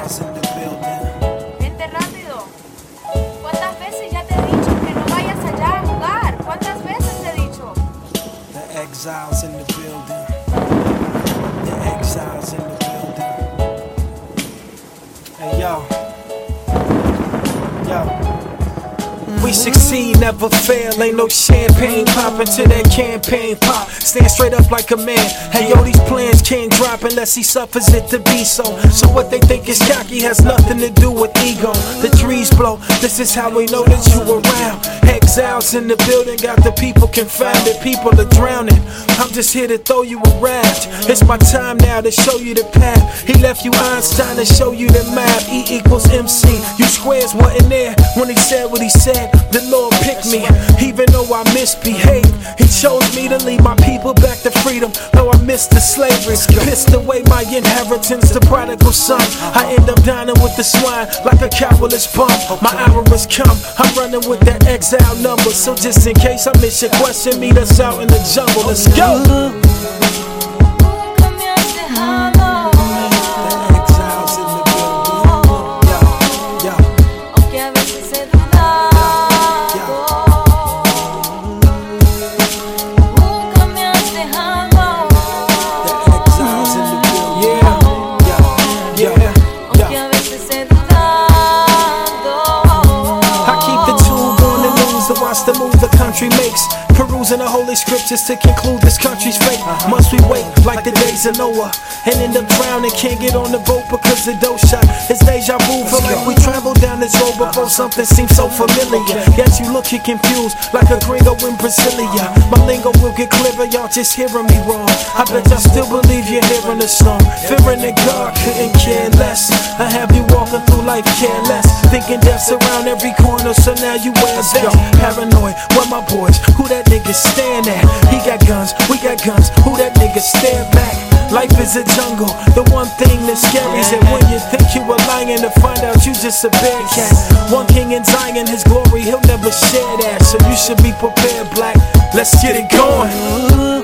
Exiles in the building. Vente rápido. ¿Cuántas veces ya te he dicho que no vayas allá a jugar? ¿Cuántas veces te he dicho? The exiles in the building. The exiles in the building. Hey yo. Yo. We succeed, never fail. Ain't no champagne poppin' to that campaign pop. Stand straight up like a man. Hey yo, these plans can't drop unless he suffers it to be so. So what they think is cocky has nothing to do with ego. The trees blow, this is how we know that you around. Exiles in the building, got the people confounded. People are drowning. I'm just here to throw you a raft. It's my time now to show you the path. He left you Einstein to show you the math. E equals MC. You squares wasn't there when he said what he said. The Lord picked me, even though I misbehaved. He chose me to lead my people back to freedom, though I missed the slavery. Pissed away my inheritance, the prodigal son. I end up dining with the swine like a cowardless bum. My hour has come, I'm running with that exile number. So just in case I miss your question, meet us out in the jungle. Let's go! The move the country makes, perusing the holy scriptures to conclude this country's fate. Must we wait like the days of Noah and end up drowning? Can't get on the boat because the dough shot. It's deja vu, feel like we traveled down this road before. Something seems so familiar, yet you looking confused like a gringo in Brasilia. My lingo will get clearer, y'all just hearing me wrong. I bet y'all still believe you're hearing the song, fearing that God couldn't care less. I have you walking through life careless, thinking death's around every corner, so now you wear that. Paranoid, where my boys? Who that nigga stand at? He got guns, we got guns. Who that nigga stare back? Life is a jungle. The one thing that's scary is that when you think you were lying, to find out you just a bad cat. One king in Zion, his glory, he'll never share that. So you should be prepared, black. Let's get it going.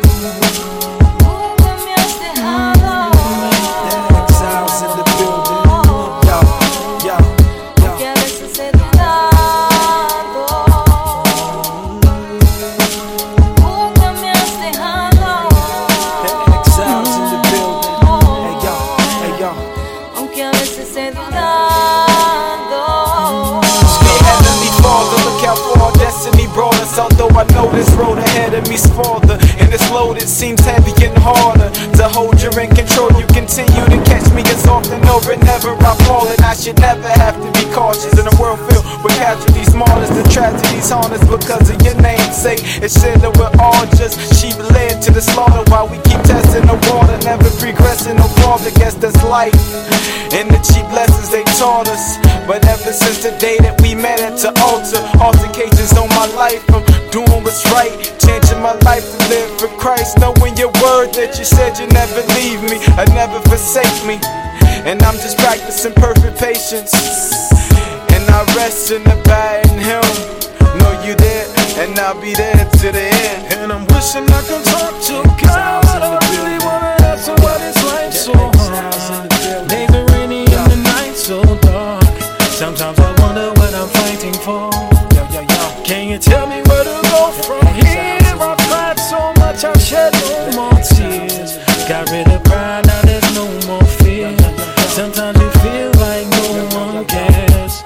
Although I know this road ahead of me's farther, and this load it seems heavy and harder to hold you in control. You continue to catch me as often over and ever I fall, and I should never have to be cautious in a world filled with casualties, martyrs, the tragedies haunt us because of your namesake. It said that we're all just sheep led to the slaughter while we keep testing the water, never progressing no farther. Guess that's life and the cheap lessons they taught us. But ever since the day that we met at the altar, altercations on my life, I'm doing what's right, changing my life to live for Christ. Knowing your word that you said you never leave me or never forsake me. And I'm just practicing perfect patience, and I rest in the abide in Him. Know you there, and I'll be there to the end. And I'm wishing I could talk to God. I really wanna answer what is life so hard. Days are rainy and the night so dark. Sometimes I wonder what I'm fighting for. Can you tell me where to go from here? I've cried so much, I've shed no more tears. Got rid of pride, now there's no more fear. Sometimes it feels like no one cares.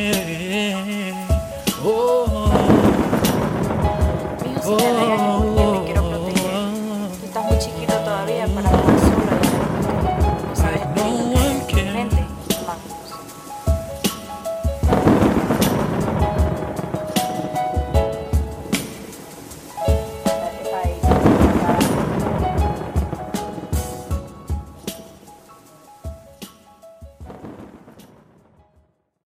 Yeah. Oh. Oh.